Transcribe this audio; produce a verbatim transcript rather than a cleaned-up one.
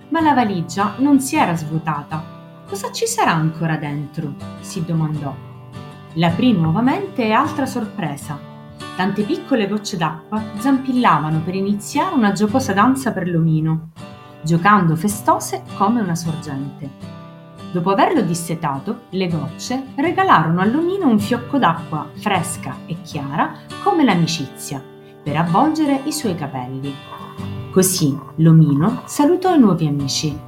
Ma la valigia non si era svuotata. Cosa ci sarà ancora dentro? Si domandò. L'aprì nuovamente e altra sorpresa. Tante piccole gocce d'acqua zampillavano per iniziare una giocosa danza per l'omino, giocando festose come una sorgente. Dopo averlo dissetato, le gocce regalarono all'omino un fiocco d'acqua fresca e chiara come l'amicizia, per avvolgere i suoi capelli. Così l'omino salutò i nuovi amici